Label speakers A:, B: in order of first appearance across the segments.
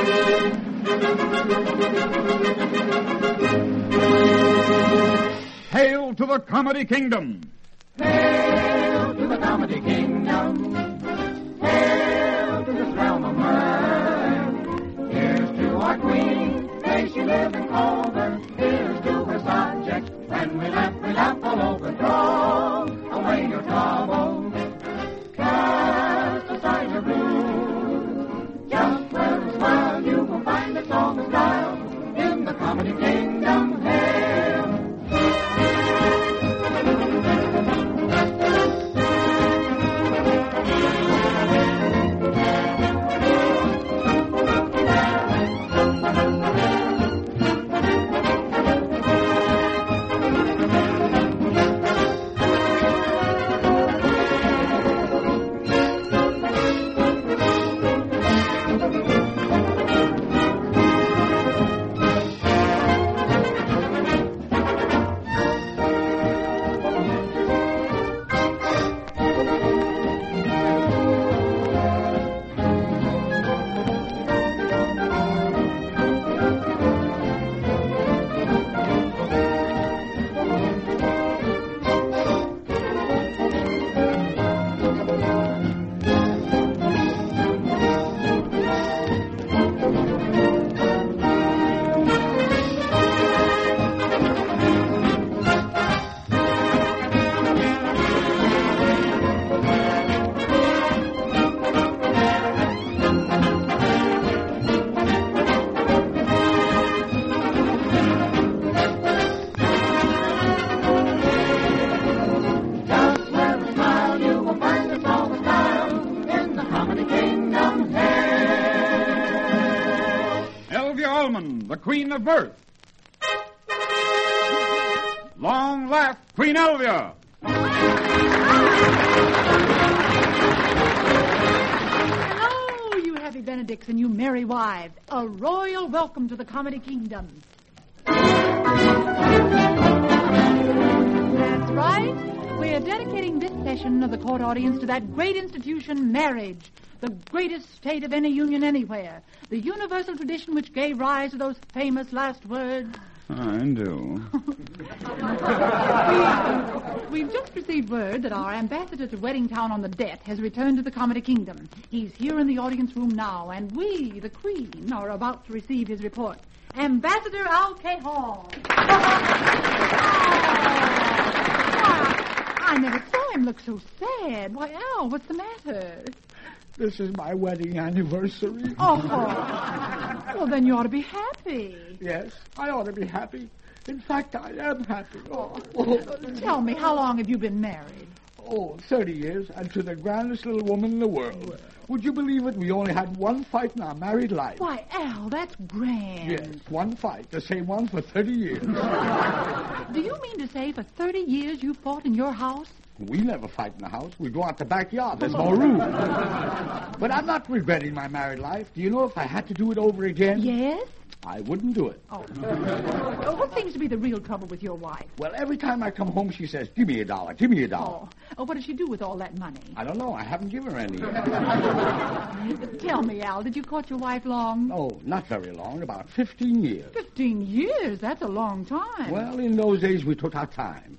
A: Hail to the Comedy Kingdom!
B: Hail to the Comedy Kingdom! Hail to this realm of mirth! Here's to our queen, may she live in clover. Here's to her subjects, when we laugh all over. Throw away your troubles, cast aside your blues. Just wear a smile, you will find a song of style in the Comedy Kingdom. Hail!
A: The Queen of Mirth. Long laugh, Queen Elvia.
C: Hello, you happy Benedicts and you merry wives. A royal welcome to the Comedy Kingdom. That's right. We're dedicating this session of the court audience to that great institution, marriage. The greatest state of any union anywhere. The universal tradition which gave rise to those famous last words.
A: I do.
C: We've just received word that our ambassador to Wedding Town on the Debt has returned to the Comedy Kingdom. He's here in the audience room now, and we, the Queen, are about to receive his report. Ambassador Al Cajon. I never saw him look so sad. Why, Al, what's the matter?
D: This is my wedding anniversary.
C: Oh, well, then you ought to be happy.
D: Yes, I ought to be happy. In fact, I am happy.
C: Tell me, how long have you been married?
D: 30 years, and to the grandest little woman in the world. Would you believe it? We only had one fight in our married life.
C: Why, Al, that's grand.
D: Yes, one fight. The same one for 30 years.
C: Do you mean to say for 30 years you fought in your house?
D: We never fight in the house. We go out the backyard. There's more room. But I'm not regretting my married life. Do you know if I had to do it over again?
C: Yes?
D: I wouldn't do it.
C: Oh. What seems to be the real trouble with your wife?
D: Well, every time I come home, she says, give me $1, give me $1.
C: Oh, what does she do with all that money?
D: I don't know. I haven't given her any.
C: Tell me, Al, did you court your wife long?
D: Oh, not very long. About 15 years.
C: 15 years? That's a long time.
D: Well, in those days, we took our time.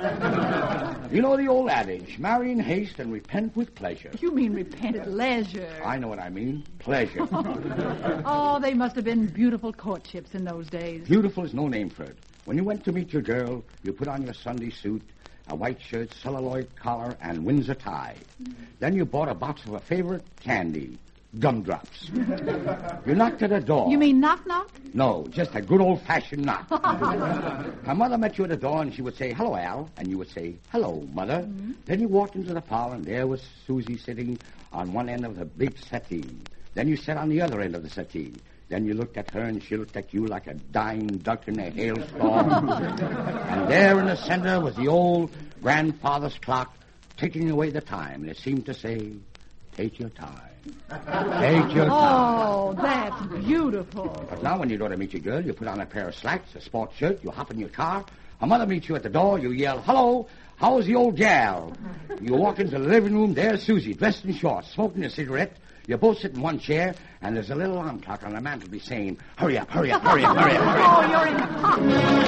D: You know the old adage, marry in haste and repent with pleasure.
C: You mean repent at leisure.
D: I know what I mean. Pleasure.
C: Oh, they must have been beautiful courtships in those days.
D: Beautiful is no name for it. When you went to meet your girl, you put on your Sunday suit, a white shirt, celluloid collar, and Windsor tie. Then you bought a box of her favorite candy, gumdrops. You knocked at her door.
C: You mean knock-knock?
D: No, just a good old-fashioned knock. Her mother met you at the door, and she would say, hello, Al. And you would say, hello, Mother. Mm-hmm. Then you walked into the parlor, and there was Susie sitting on one end of the big settee. Then you sat on the other end of the settee. Then you looked at her, and she looked at you like a dying duck in a hailstorm. And there in the center was the old grandfather's clock ticking away the time. And it seemed to say, take your time. Take your time.
C: Oh, that's beautiful.
D: But now when you go to meet your girl, you put on a pair of slacks, a sports shirt, you hop in your car. Her mother meets you at the door, you yell, hello, how's the old gal? You walk into the living room, there's Susie, dressed in shorts, smoking a cigarette. You both sit in one chair, and there's a little alarm clock on the mantelpiece saying, hurry up, hurry up, hurry up, hurry up, hurry up.
C: Oh, you're in hot.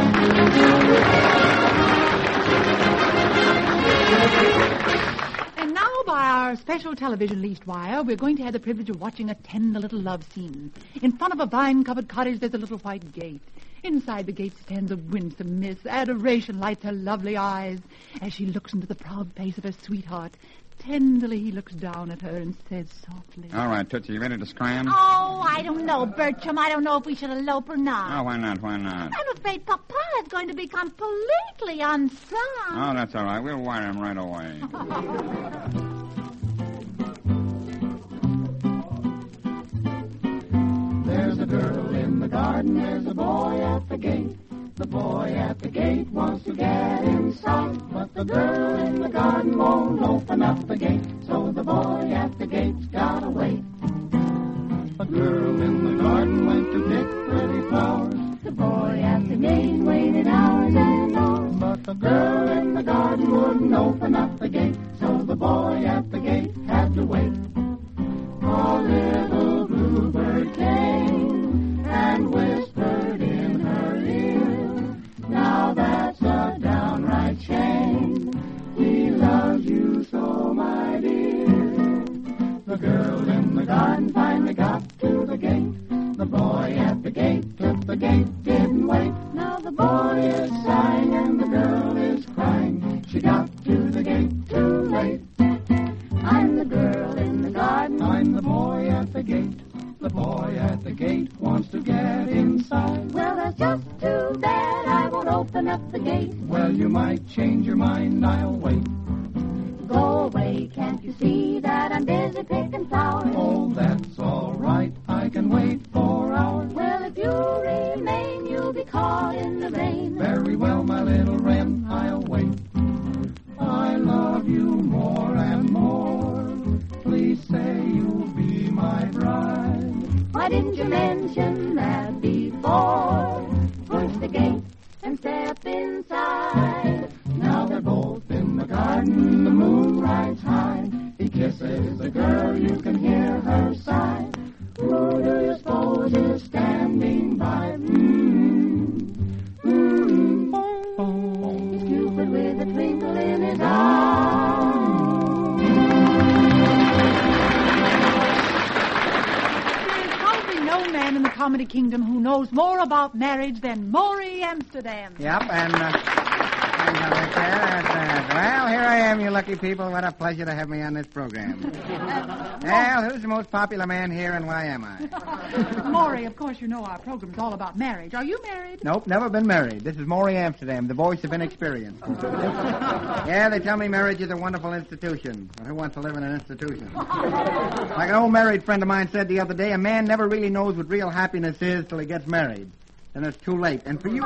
C: And now, by our special television leased wire, we're going to have the privilege of watching a tender little love scene. In front of a vine-covered cottage, there's a little white gate. Inside the gate stands a winsome miss. Adoration lights her lovely eyes as she looks into the proud face of her sweetheart. Tenderly, he looks down at her and says softly,
A: All right, Tootsie, you ready to scram?
E: Oh, I don't know, Bertram. I don't know if we should elope or not.
A: Oh, why not? Why not?
E: I'm afraid Papa is going to be completely unstrung.
A: Oh, that's all right. We'll wire him right away.
B: There's a girl in the garden, there's a boy at the gate. The boy at the gate wants to get inside, but the girl in the garden won't open up the gate, so the boy at the gate's gotta wait. A girl in the garden went to pick pretty flowers.
E: The boy at the gate waited hours and hours,
B: But the girl in the garden wouldn't open up the gate, so the boy at the gate had to wait. A little bluebird came and whispered in her ear, now that's a downright shame. He loves you so, my dear. The girl in the garden finally got to the gate. The boy at the gate took the gate, didn't wait. Now the boy is sighing and the girl is crying. She got to the gate too late.
E: I'm the girl in the garden.
B: I'm the boy at the gate. The boy at the gate wants to get inside.
E: Well, that's just too bad. I won't open up the gate.
B: Well, you might change your mind, I'll wait.
E: Go away, can't you see that I'm busy picking flowers?
B: Oh, that's all right, I can wait for hours.
E: Well, if you remain, you'll be caught in the rain.
B: Very well, my little wren, I'll wait. I love you more and more. Please say you'll be my bride.
E: Why didn't you mention that before? Push the gate and step inside.
B: Now they're both in the garden, the moon rides high. He kisses the girl, you can hear her sigh. Who do you suppose is standing by?
E: It's Cupid with a twinkle in his eye.
C: There's probably no man in the comedy kingdom who knows more about marriage than Maury Amsterdam.
F: Yep, and well, here I am, you lucky people. What a pleasure to have me on this program. Well, who's the most popular man here, and why am I?
C: Maury, of course, you know our program's all about marriage. Are you married?
F: Nope, never been married. This is Maury Amsterdam, the voice of inexperience. Yeah, they tell me marriage is a wonderful institution. But who wants to live in an institution? Like an old married friend of mine said the other day, a man never really knows what real happiness is till he gets married. Then it's too late. And for you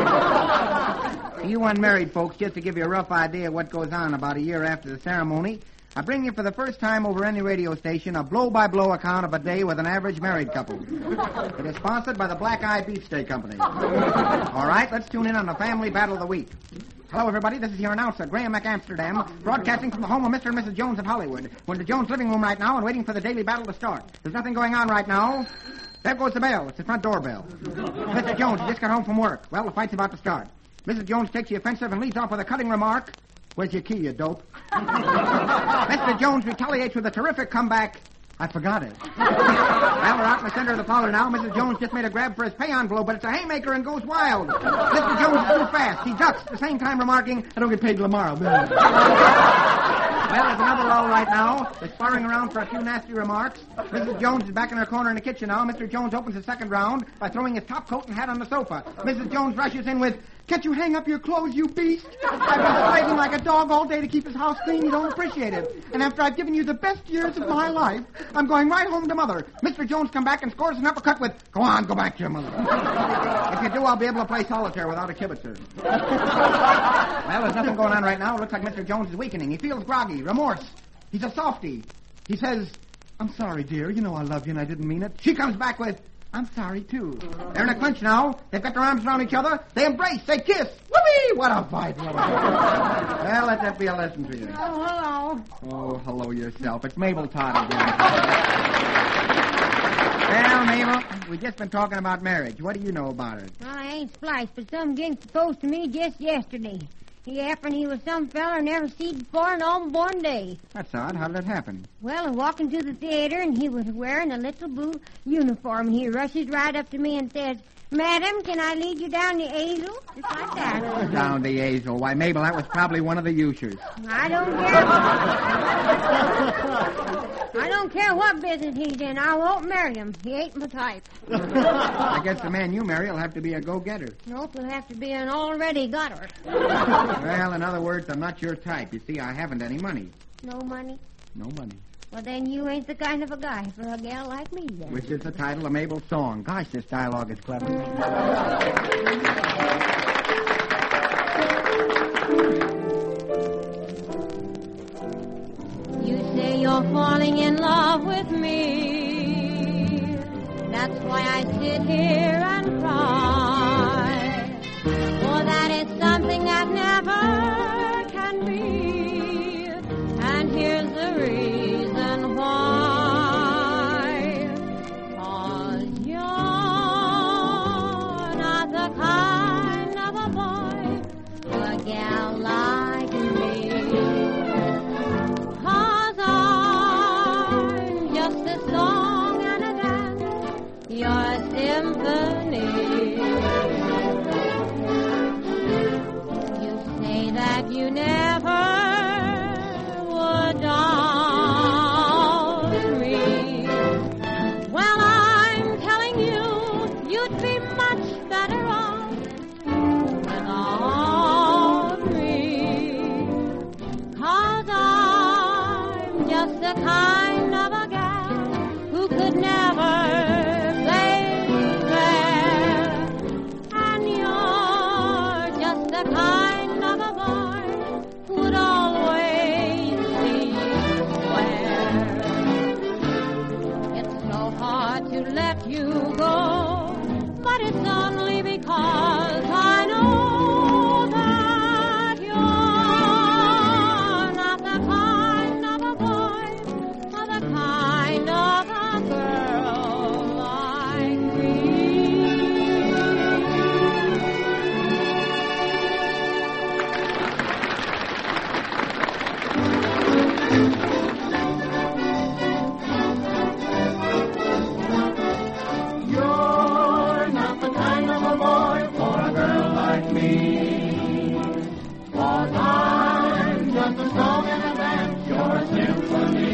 F: unmarried folks, just to give you a rough idea of what goes on about a year after the ceremony, I bring you for the first time over any radio station a blow-by-blow account of a day with an average married couple. It is sponsored by the Black Eye Beefsteak Company. All right, let's tune in on the Family Battle of the Week. Hello, everybody. This is your announcer, Graham McAmsterdam, broadcasting from the home of Mr. and Mrs. Jones of Hollywood. We're in the Jones living room right now and waiting for the daily battle to start. There's nothing going on right now. There goes the bell. It's the front door bell. Mr. Jones, you just got home from work. Well, the fight's about to start. Mrs. Jones takes the offensive and leads off with a cutting remark. Where's your key, you dope? Mr. Jones retaliates with a terrific comeback. I forgot it. Well, we're out in the center of the parlor now. Mrs. Jones just made a grab for his pay-on blow, but it's a haymaker and goes wild. Mr. Jones is too fast. He ducks, at the same time remarking, I don't get paid till tomorrow. Well, there's another lull right now. They're sparring around for a few nasty remarks. Mrs. Jones is back in her corner in the kitchen now. Mr. Jones opens the second round by throwing his top coat and hat on the sofa. Mrs. Jones rushes in with, can't you hang up your clothes, you beast? I've been slaving like a dog all day to keep his house clean. You don't appreciate it. And after I've given you the best years of my life, I'm going right home to Mother. Mr. Jones come back and scores an uppercut with, go on, go back to your mother. If you do, I'll be able to play solitaire without a kibitzer. Well, there's nothing going on right now. It looks like Mr. Jones is weakening. He feels groggy, remorse. He's a softie. He says, I'm sorry, dear. You know I love you and I didn't mean it. She comes back with, I'm sorry, too. They're in a clinch now. They've got their arms around each other. They embrace. They kiss. Whoopee! What a fight. Well, let that be a lesson to you.
C: Oh, hello.
F: Oh, hello yourself. It's Mabel Todd again. Well, Mabel, we've just been talking about marriage. What do you know about it?
G: Well, I ain't spliced, but some gink proposed to me just yesterday. He happened he was some feller I never seen before in all one day.
F: That's odd. How did that happen?
G: Well, I walked into the theater, and he was wearing a little blue uniform. He rushes right up to me and says, "Madam, can I lead you down the aisle?" Just like that.
F: Down the aisle. Why, Mabel, that was probably one of the ushers.
G: I don't care. I don't care what business he's in. I won't marry him. He ain't my type.
F: I guess the man you marry will have to be a go-getter.
G: Nope, he'll have to be an already gutter.
F: Well, in other words, I'm not your type. You see, I haven't any money.
G: No money?
F: No money.
G: Well, then you ain't the kind of a guy for a gal like me, then.
F: Which is the title of Mabel's song. Gosh, this dialogue is clever.
G: You say you're falling in love with me. That's why I sit here and cry. For that is something that never can be. And here's the reason why. 'Cause you're not the kind of a boy for a gal like me. 'Cause I'm just a song and a dance, your symphony. You say that you never would doubt me. Well, I'm telling you, you'd be much better off without me. 'Cause I'm just the kind of a gal who could never play fair. And you're just the kind of a boy who would always see square. It's so hard to let you go, but it's only because I know that you're not the kind of a boy or the kind of a girl like me.
B: You're not the kind of a boy for a girl like me. 'Cause I'm just a song and a dance, your symphony.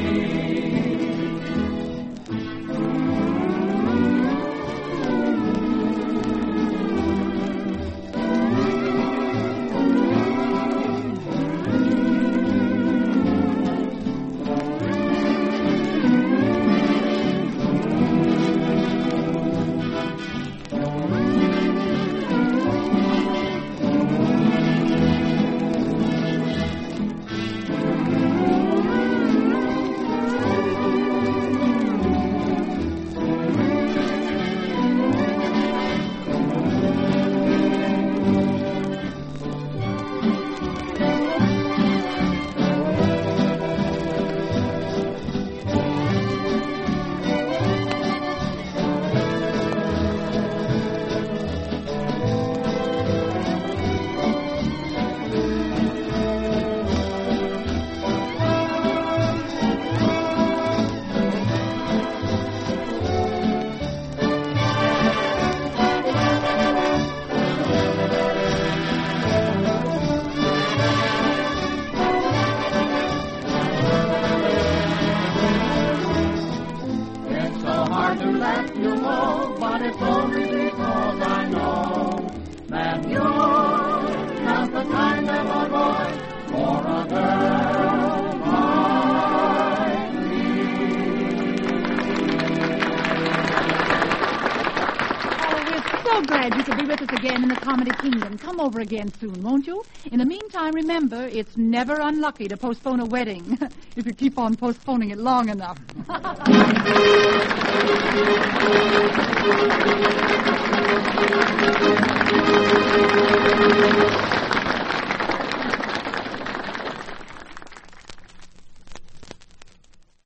B: It's so hard to let you go, but it's only because I know that you're not the kind of a boy for a girl like me.
C: Oh, we're so so glad you could be with us again in the Comedy Kingdom. Come over again soon, won't you? In the meantime, remember, it's never unlucky to postpone a wedding if you keep on postponing it long enough.